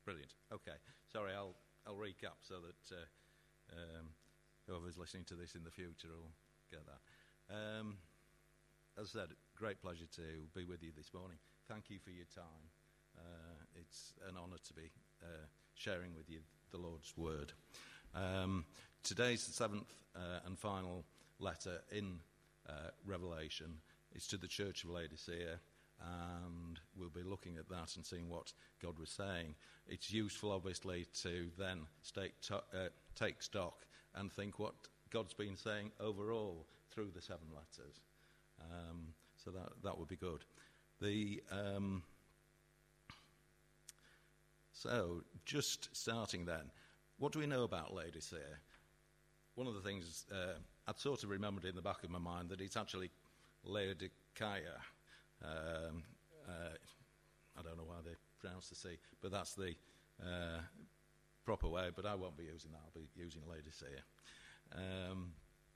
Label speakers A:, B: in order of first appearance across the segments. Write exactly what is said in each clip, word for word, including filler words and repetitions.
A: Brilliant. Okay. Sorry, I'll I'll recap so that uh, um, whoever's listening to this in the future will get that. Um, as I said, great pleasure to be with you this morning. Thank you for your time. Uh, it's an honour to be uh, sharing with you the Lord's Word. Um, today's the seventh uh, and final letter in uh, Revelation. It's to the Church of Laodicea, and we'll be looking at that and seeing what God was saying. It's useful, obviously, to then take, to, uh, take stock and think what God's been saying overall through the seven letters. Um, so that that would be good. The um, so just starting then, what do we know about Laodicea? One of the things uh, I'd sort of remembered in the back of my mind that it's actually Laodicea. Um, uh, I don't know why they pronounce the C, but that's the uh, proper way. But I won't be using that. I'll be using Laodicea. Um,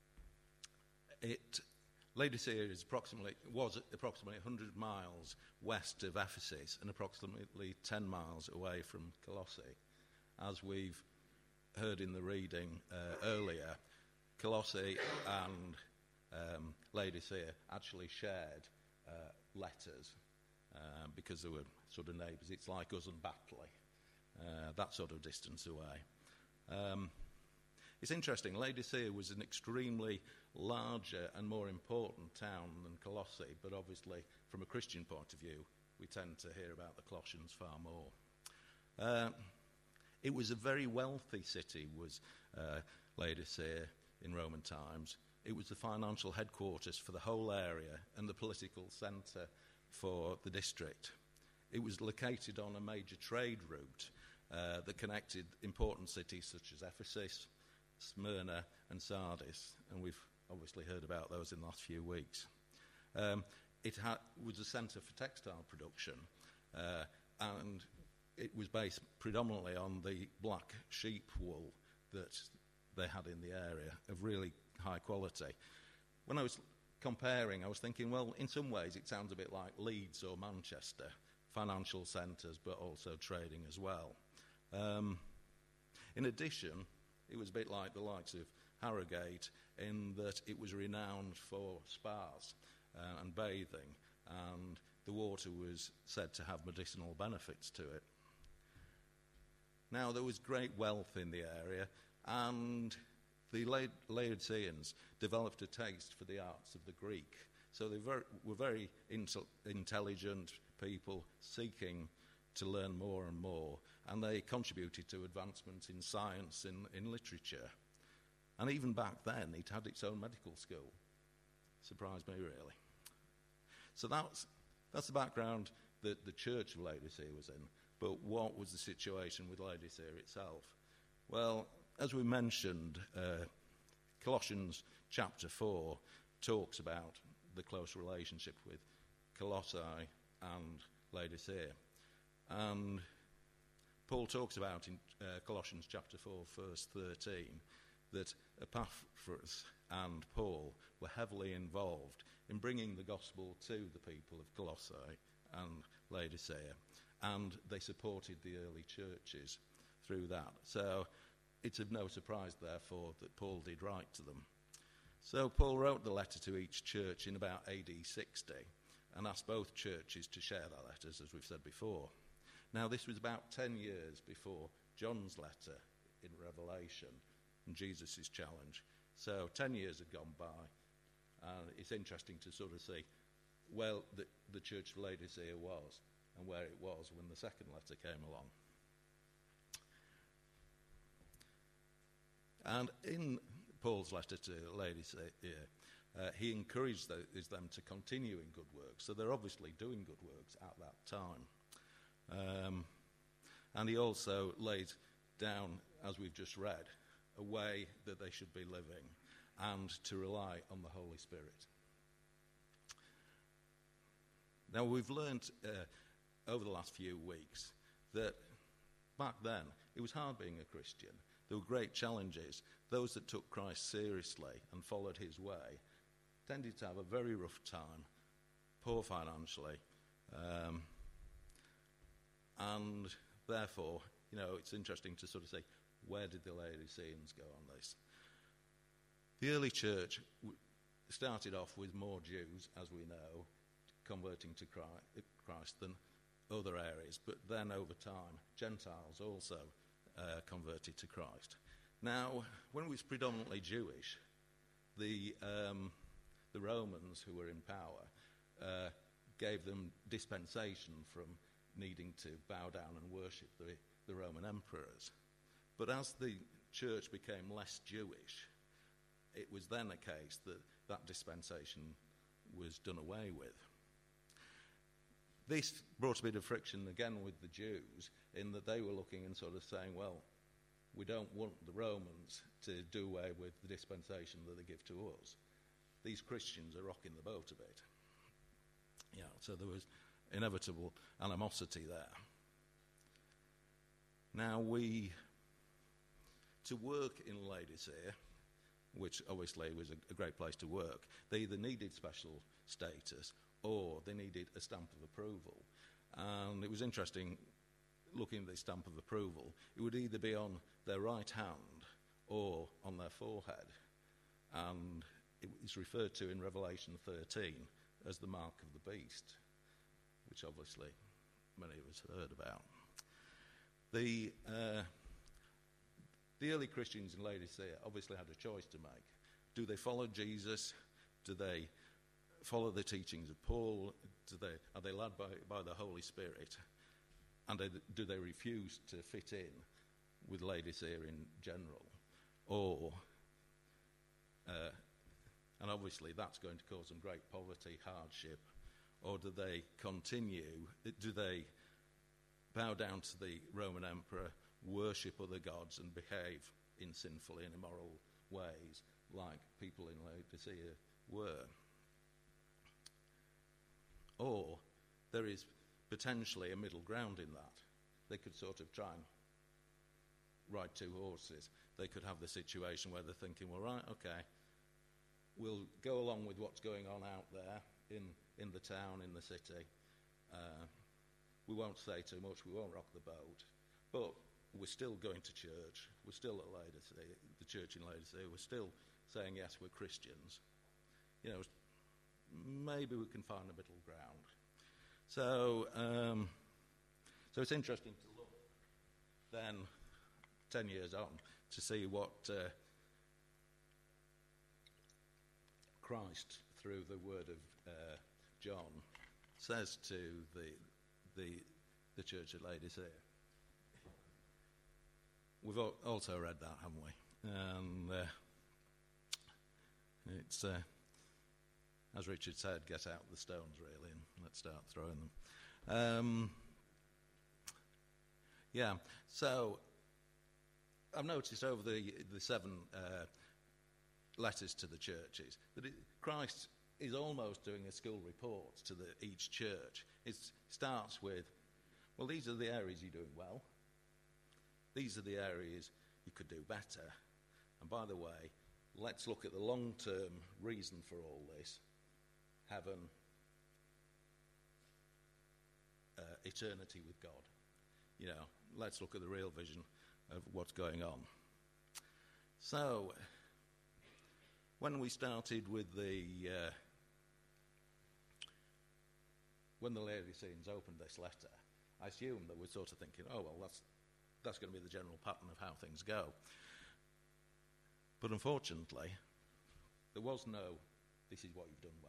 A: it. Laodicea is approximately, was approximately one hundred miles west of Ephesus and approximately ten miles away from Colossae. As we've heard in the reading uh, earlier, Colossae and um, Laodicea actually shared uh, letters uh, because they were sort of neighbours. It's like us and Batley, uh, that sort of distance away. Um, It's interesting, Laodicea was an extremely larger and more important town than Colossae, but obviously from a Christian point of view, we tend to hear about the Colossians far more. Uh, it was a very wealthy city, was uh, Laodicea in Roman times. It was the financial headquarters for the whole area and the political centre for the district. It was located on a major trade route uh, that connected important cities such as Ephesus, Smyrna and Sardis, and we've obviously heard about those in the last few weeks. Um, it ha- was a centre for textile production, uh, and it was based predominantly on the black sheep wool that they had in the area of really high quality. When I was comparing, I was thinking, well, in some ways it sounds a bit like Leeds or Manchester, financial centres, but also trading as well. Um, in addition, it was a bit like the likes of Harrogate in that it was renowned for spas uh, and bathing, and the water was said to have medicinal benefits to it. Now, there was great wealth in the area, and the La- Laodiceans developed a taste for the arts of the Greek. So they ver- were very intel- intelligent people seeking to learn more and more, and they contributed to advancements in science, in, in literature. And even back then, it had its own medical school. Surprised me, really. So that's, that's the background that the Church of Laodicea was in. But what was the situation with Laodicea itself? Well, as we mentioned, uh, Colossians chapter four talks about the close relationship with Colossae and Laodicea. And Paul talks about in uh, Colossians chapter four, verse thirteen, that Epaphras and Paul were heavily involved in bringing the gospel to the people of Colossae and Laodicea, and they supported the early churches through that. So it's of no surprise, therefore, that Paul did write to them. So Paul wrote the letter to each church in about A D sixty and asked both churches to share their letters, as we've said before. Now, this was about ten years before John's letter in Revelation and Jesus' challenge. So ten years had gone by, and it's interesting to sort of see where the, the Church of Laodicea was and where it was when the second letter came along. And in Paul's letter to Laodicea, uh, he encouraged those, them to continue in good works. So they're obviously doing good works at that time. Um, and he also laid down, as we've just read, a way that they should be living and to rely on the Holy Spirit. Now, we've learned uh, over the last few weeks that back then it was hard being a Christian. There were great challenges. Those that took Christ seriously and followed his way tended to have a very rough time, poor financially, um, and therefore you know, it's interesting to sort of say, where did the Laodiceans go on this? The early church w- started off with more Jews, as we know, converting to Christ than other areas, but then over time, Gentiles also uh, converted to Christ. Now, when it was predominantly Jewish, the um, the Romans, who were in power, uh, gave them dispensation from needing to bow down and worship the, the Roman emperors. But as the church became less Jewish, it was then a case that that dispensation was done away with. This brought a bit of friction again with the Jews, in that they were looking and sort of saying, well, we don't want the Romans to do away with the dispensation that they give to us. These Christians are rocking the boat a bit. Yeah, so there was inevitable animosity there. Now we, to work in Laodicea, which obviously was a, a great place to work, they either needed special status or they needed a stamp of approval. And it was interesting looking at the stamp of approval. It would either be on their right hand or on their forehead. And it is referred to in Revelation thirteen as the mark of the beast, which obviously many of us heard about. The, uh, the early Christians in Laodicea obviously had a choice to make. Do they follow Jesus? Do they follow the teachings of Paul? Do they, are they led by, by the Holy Spirit? And they, do they refuse to fit in with Laodicea in general? Or, uh, and obviously that's going to cause them great poverty, hardship, or do they continue, do they bow down to the Roman emperor, worship other gods and behave in sinful and immoral ways like people in Laodicea were? Or there is potentially a middle ground in that. They could sort of try and ride two horses. They could have the situation where they're thinking, well, right, okay, we'll go along with what's going on out there in, in the town, in the city. Uh, we won't say too much, we won't rock the boat, but we're still going to church. We're still at Laodicea, the church in Laodicea. We're still saying, yes, we're Christians. You know, maybe we can find a middle ground. So, um, so it's interesting to look then, ten years on, to see what uh, Christ, through the word of uh, John, says to the the the church at Laodicea. We've also read that, haven't we? And uh, it's, uh, as Richard said, get out the stones, really, and let's start throwing them. Um, yeah, so I've noticed over the, the seven uh, letters to the churches that it, Christ is almost doing a school report to the, each church. It starts with, well, these are the areas you're doing well. These are the areas you could do better. And by the way, let's look at the long-term reason for all this. Heaven, uh, eternity with God. You know, let's look at the real vision of what's going on. So, when we started with the, uh, when the Laodiceans opened this letter, I assumed they were sort of thinking, oh, well, that's that's going to be the general pattern of how things go. But unfortunately, there was no, this is what you've done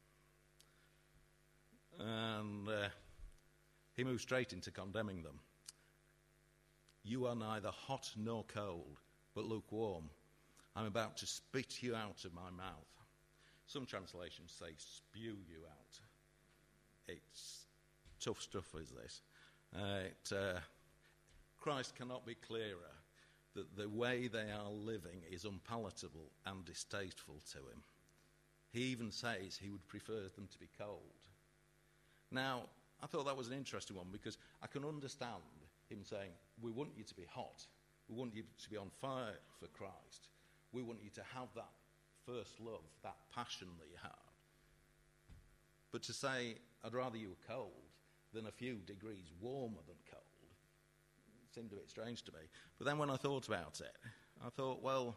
A: well. And uh, he moved straight into condemning them. You are neither hot nor cold, but lukewarm. I'm about to spit you out of my mouth. Some translations say spew you out. It's tough stuff, is this. Uh, it, uh, Christ cannot be clearer that the way they are living is unpalatable and distasteful to him. He even says he would prefer them to be cold. Now, I thought that was an interesting one because I can understand him saying, we want you to be hot. We want you to be on fire for Christ. We want you to have that first love, that passion that you have. But to say, I'd rather you were cold than a few degrees warmer than cold, seemed a bit strange to me. But then when I thought about it, I thought, well,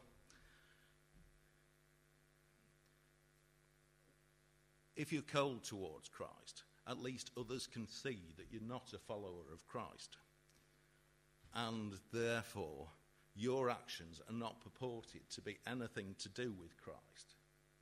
A: if you're cold towards Christ, at least others can see that you're not a follower of Christ. And therefore, your actions are not purported to be anything to do with Christ.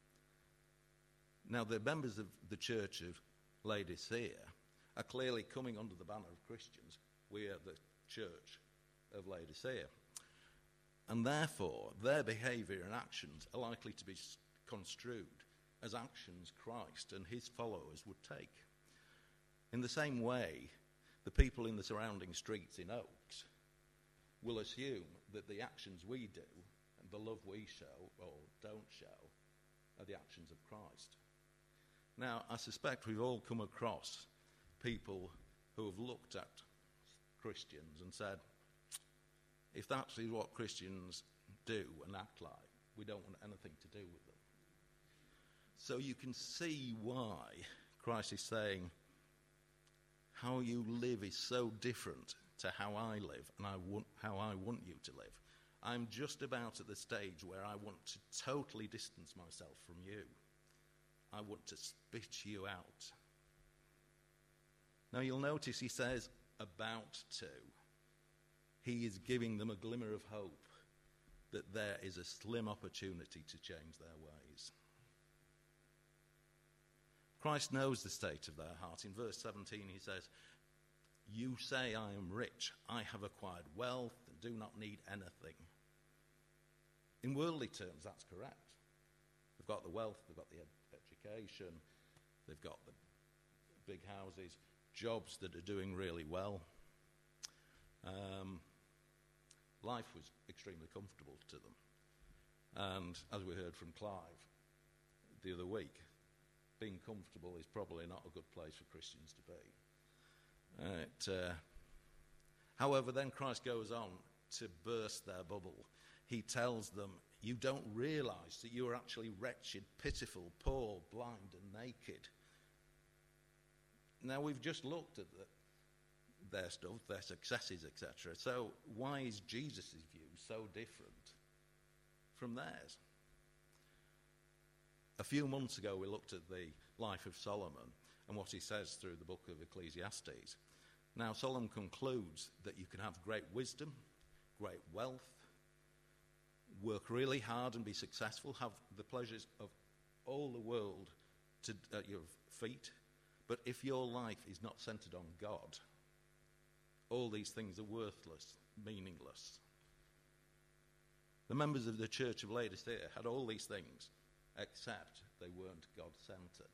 A: Now, the members of the Church of Laodicea are clearly coming under the banner of Christians. We are the Church of Laodicea. And therefore, their behaviour and actions are likely to be construed as actions Christ and his followers would take. In the same way, the people in the surrounding streets in Oaks will assume that the actions we do and the love we show or don't show are the actions of Christ. Now, I suspect we've all come across people who have looked at Christians and said, if that's what Christians do and act like, we don't want anything to do with them. So you can see why Christ is saying, how you live is so different to how I live and I want, how I want you to live. I'm just about at the stage where I want to totally distance myself from you. I want to spit you out. Now you'll notice he says, about to. He is giving them a glimmer of hope that there is a slim opportunity to change their ways. Christ knows the state of their heart. In verse seventeen he says, you say I am rich, I have acquired wealth and do not need anything. In worldly terms, that's correct. They've got the wealth, they've got the ed- education, they've got the big houses, jobs that are doing really well. Um, life was extremely comfortable to them. And as we heard from Clive the other week, being comfortable is probably not a good place for Christians to be. Uh, it, uh, however, then Christ goes on to burst their bubble. He tells them, you don't realise that you are actually wretched, pitiful, poor, blind and naked. Now, we've just looked at the, their stuff, their successes, et cetera. So why is Jesus' view so different from theirs? A few months ago, we looked at the life of Solomon and what he says through the book of Ecclesiastes. Now, Solomon concludes that you can have great wisdom, great wealth, work really hard and be successful, have the pleasures of all the world to, at your feet, but if your life is not centred on God, all these things are worthless, meaningless. The members of the Church of Laodicea had all these things, except they weren't God-centred.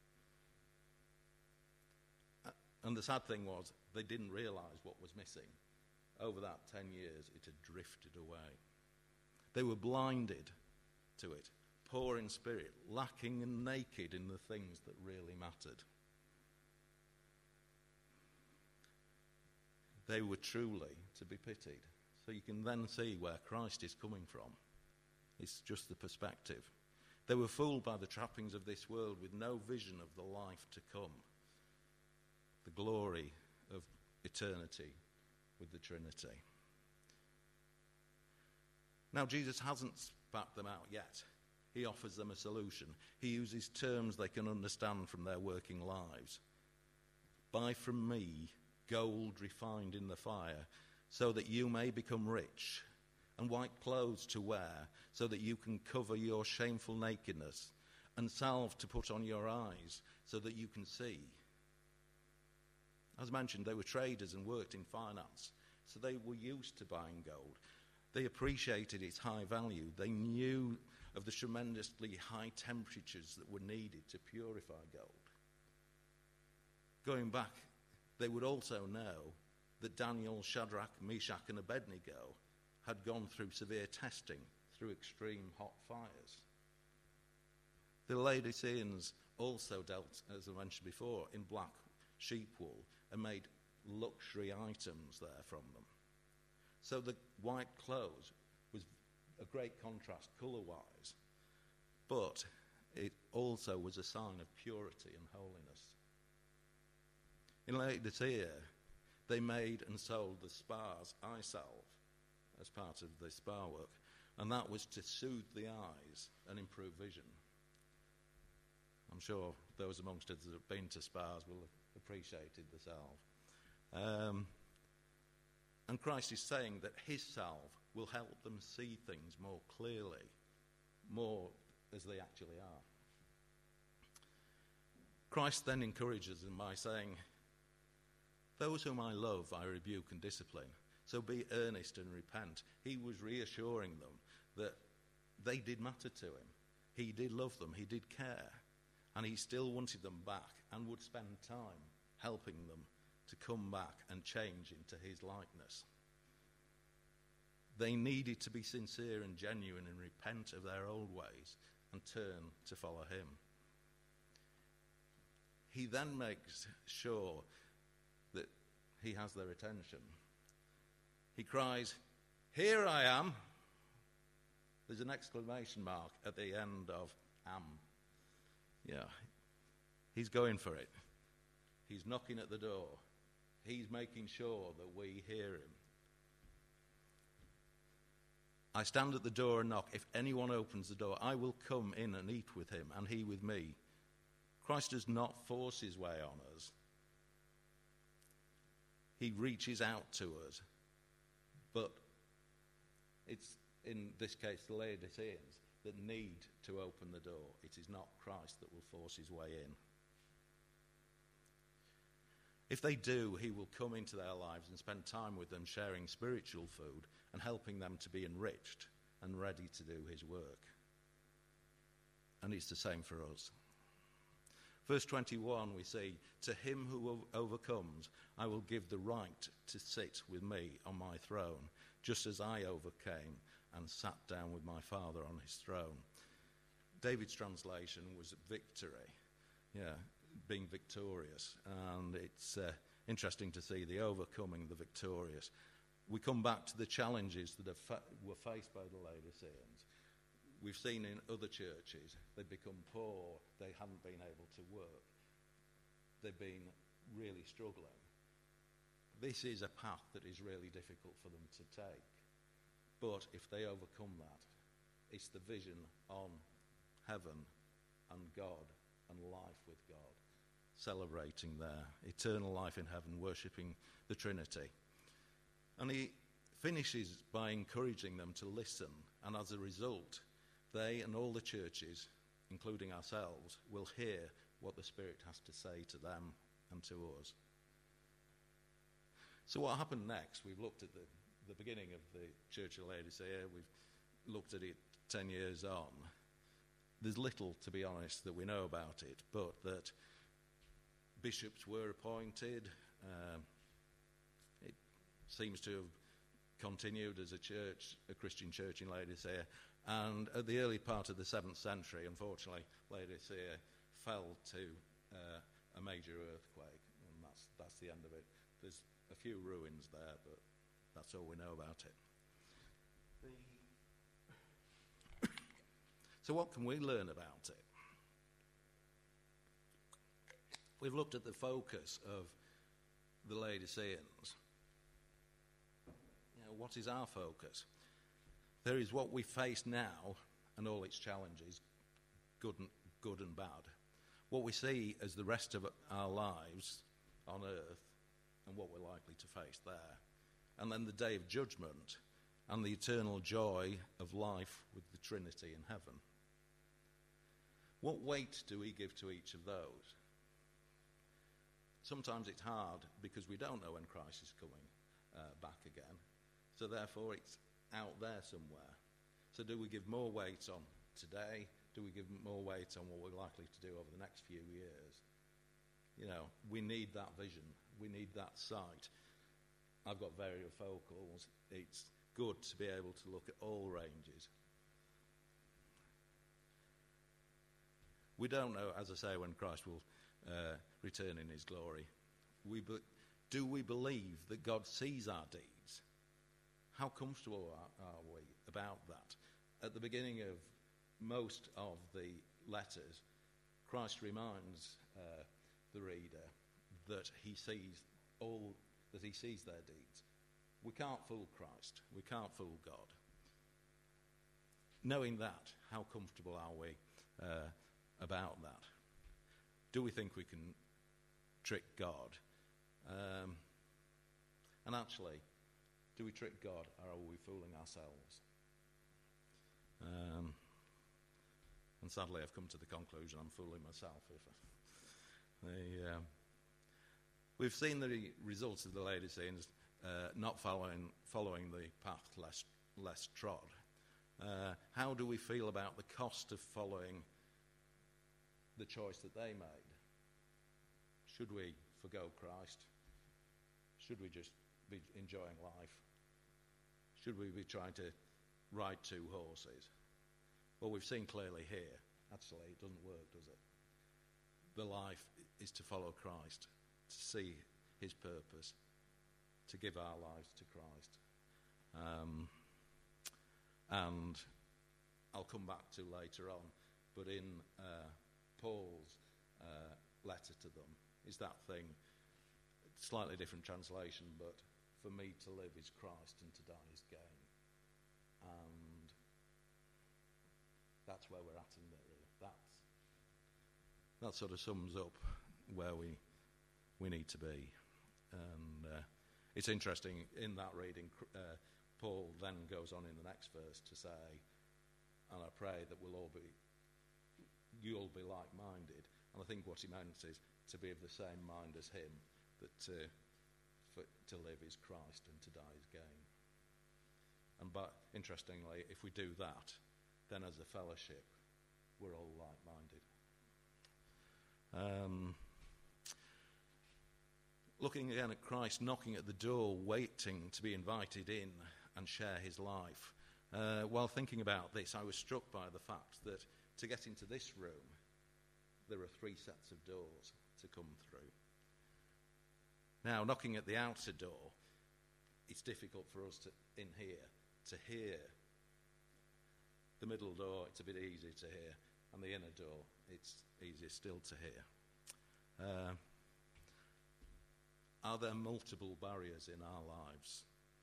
A: And the sad thing was, they didn't realise what was missing. Over that ten years, it had drifted away. They were blinded to it, poor in spirit, lacking and naked in the things that really mattered. They were truly to be pitied. So you can then see where Christ is coming from. It's just the perspective. They were fooled by the trappings of this world with no vision of the life to come, the glory of eternity with the Trinity. Now, Jesus hasn't spat them out yet. He offers them a solution. He uses terms they can understand from their working lives. Buy from me gold refined in the fire, so that you may become rich, and white clothes to wear, so that you can cover your shameful nakedness, and salve to put on your eyes, so that you can see. As mentioned, they were traders and worked in finance, so they were used to buying gold. They appreciated its high value. They knew of the tremendously high temperatures that were needed to purify gold. Going back, they would also know that Daniel, Shadrach, Meshach and Abednego had gone through severe testing through extreme hot fires. The Laodiceans also dealt, as I mentioned before, in black sheep wool and made luxury items there from them. So the white clothes was a great contrast colour-wise, but it also was a sign of purity and holiness. In Laodicea, They made and sold the spas eye salve as part of the spa work, and that was to soothe the eyes and improve vision. I'm sure those amongst us that have been to spas will have appreciated the salve. Um, and Christ is saying that his salve will help them see things more clearly, more as they actually are. Christ then encourages them by saying, "Those whom I love I rebuke and discipline, so be earnest and repent." He was reassuring them that they did matter to him. He did love them, he did care, and he still wanted them back and would spend time helping them to come back and change into his likeness. They needed to be sincere and genuine and repent of their old ways and turn to follow him. He then makes sure that he has their attention. He cries, "Here I am." There's an exclamation mark at the end of am. Yeah, he's going for it. He's knocking at the door. He's making sure that we hear him. "I stand at the door and knock. If anyone opens the door, I will come in and eat with him and he with me." Christ does not force his way on us. He reaches out to us. But it's, in this case, the Laodiceans that need to open the door. It is not Christ that will force his way in. If they do, he will come into their lives and spend time with them, sharing spiritual food and helping them to be enriched and ready to do his work. And it's the same for us. Verse twenty-one, we see, "To him who overcomes, I will give the right to sit with me on my throne, just as I overcame and sat down with my Father on his throne." David's translation was victory, yeah, being victorious. And it's uh, interesting to see the overcoming, the victorious. We come back to the challenges that are fa- were faced by the Laodiceans. We've seen in other churches, they've become poor, they haven't been able to work. They've been really struggling. This is a path that is really difficult for them to take. But if they overcome that, it's the vision on heaven and God and life with God, celebrating their eternal life in heaven, worshipping the Trinity. And he finishes by encouraging them to listen, and as a result, they and all the churches, including ourselves, will hear what the Spirit has to say to them and to us. So what happened next? We've looked at the, the beginning of the Church of Laodicea. We've looked at it ten years on. There's little, to be honest, that we know about it, but that bishops were appointed. Um, it seems to have continued as a church, a Christian church in Laodicea. And at the early part of the seventh century, unfortunately, Laodicea fell to uh, a major earthquake, and that's that's the end of it. There's a few ruins there, but that's all we know about it. The so what can we learn about it? We've looked at the focus of the Laodiceans. You know, what is our focus? There is what we face now and all its challenges, good and, good and bad. What we see as the rest of our lives on earth and what we're likely to face there. And then the day of judgment and the eternal joy of life with the Trinity in heaven. What weight do we give to each of those? Sometimes it's hard because we don't know when Christ is coming uh, back again. So therefore it's out there somewhere. So do we give more weight on today? Do we give more weight on what we're likely to do over the next few years? You know, we need that vision. We need that sight. I've got variofocals. It's good to be able to look at all ranges. We don't know, as I say, when Christ will uh, return in his glory. We be- do we believe that God sees our deeds? How comfortable are, are we about that? At the beginning of most of the letters, Christ reminds uh, the reader that he sees all that he sees their deeds. We can't fool Christ. We can't fool God. Knowing that, how comfortable are we uh, about that? Do we think we can trick God? Um, and actually, do we trick God, or are we fooling ourselves? Um, and sadly, I've come to the conclusion I'm fooling myself. If I, the, um, we've seen the results of the Laodiceans uh, not following following the path less less trod. Uh, how do we feel about the cost of following the choice that they made? Should we forgo Christ? Should we just be enjoying life? Should we be trying to ride two horses? Well, we've seen clearly here, actually, it doesn't work, does it? The life is to follow Christ, to see his purpose, to give our lives to Christ. Um, and I'll come back to later on, but in uh, Paul's uh, letter to them is that thing, slightly different translation, but for me to live is Christ and to die is gain. And that's where we're at in there, really. That's, that sort of sums up where we we need to be. And uh, it's interesting, in that reading, uh, Paul then goes on in the next verse to say, and I pray that we'll all be, you'll be like-minded. And I think what he meant is to be of the same mind as him, that to, for, to live is Christ and to die is gain. And but interestingly, if we do that, then as a fellowship, we're all like-minded. Um, looking again at Christ knocking at the door, waiting to be invited in and share his life. Uh, while thinking about this, I was struck by the fact that to get into this room, there are three sets of doors to come through. Now, knocking at the outer door, it's difficult for us to, in here, to hear. The middle door, it's a bit easy to hear, and the inner door, it's easier still to hear. Uh, are there multiple barriers in our lives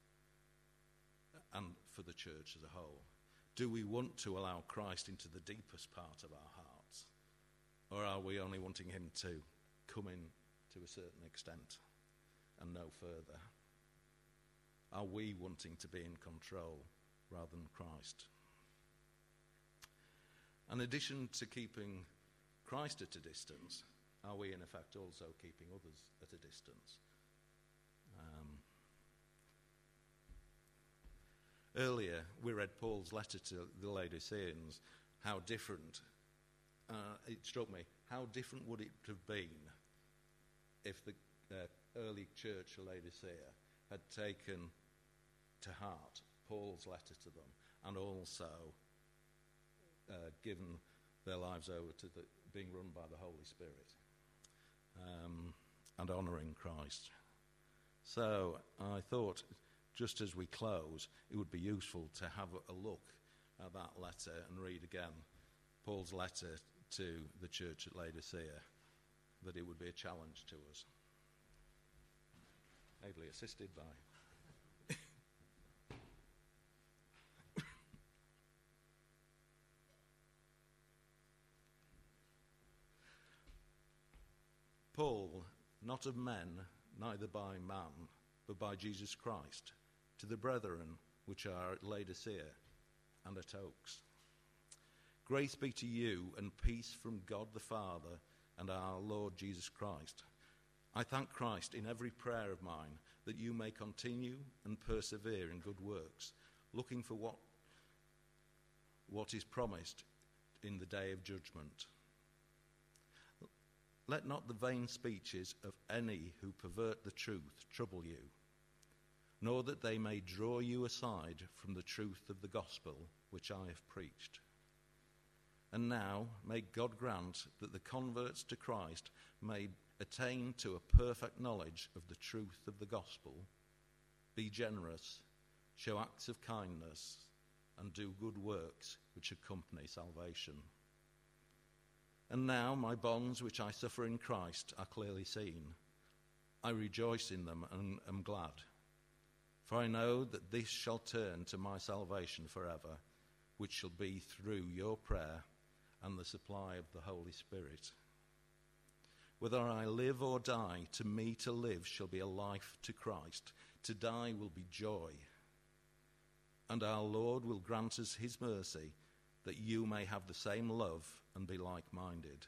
A: and for the church as a whole? Do we want to allow Christ into the deepest part of our hearts? Or are we only wanting him to come in to a certain extent and no further? Are we wanting to be in control rather than Christ? In addition to keeping Christ at a distance, are we in effect also keeping others at a distance? Um, earlier, we read Paul's letter to the Laodiceans, how different, uh, it struck me, how different would it have been if the uh, early church of Laodicea had taken to heart Paul's letter to them and also uh, given their lives over to the, being run by the Holy Spirit um, and honouring Christ. So I thought, just as we close, it would be useful to have a, a look at that letter and read again Paul's letter to the church at Laodicea, that it would be a challenge to us. Ably assisted by Paul, not of men, neither by man, but by Jesus Christ, to the brethren which are at Laodicea and at Oaks. Grace be to you and peace from God the Father and our Lord Jesus Christ. I thank Christ in every prayer of mine that you may continue and persevere in good works, looking for what, what is promised in the day of judgment. Let not the vain speeches of any who pervert the truth trouble you, nor that they may draw you aside from the truth of the gospel which I have preached. And now may God grant that the converts to Christ may attain to a perfect knowledge of the truth of the gospel, be generous, show acts of kindness, and do good works which accompany salvation. And now my bonds which I suffer in Christ are clearly seen. I rejoice in them and am glad. For I know that this shall turn to my salvation forever, which shall be through your prayer and the supply of the Holy Spirit. Whether I live or die, to me to live shall be a life to Christ. To die will be joy. And our Lord will grant us his mercy, that you may have the same love and be like-minded.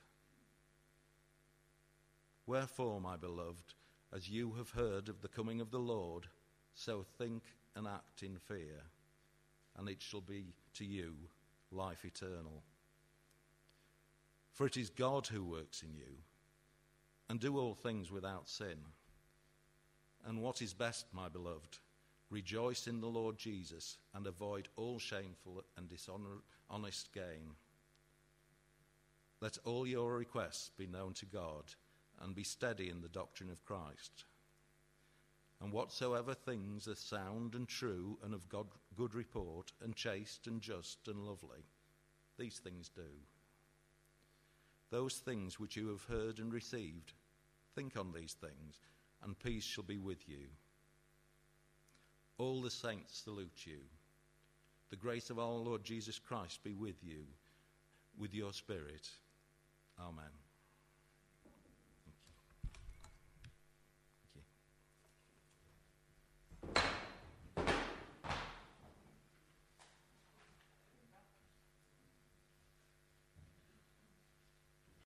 A: Wherefore, my beloved, as you have heard of the coming of the Lord, so think and act in fear, and it shall be to you life eternal. For it is God who works in you, and do all things without sin. And what is best, my beloved, rejoice in the Lord Jesus, and avoid all shameful and dishonest gain. Let all your requests be known to God, and be steady in the doctrine of Christ. And whatsoever things are sound and true, and of God, good report, and chaste and just and lovely, these things do. Those things which you have heard and received, think on these things, and peace shall be with you. All the saints salute you. The grace of our Lord Jesus Christ be with you, with your spirit. Amen.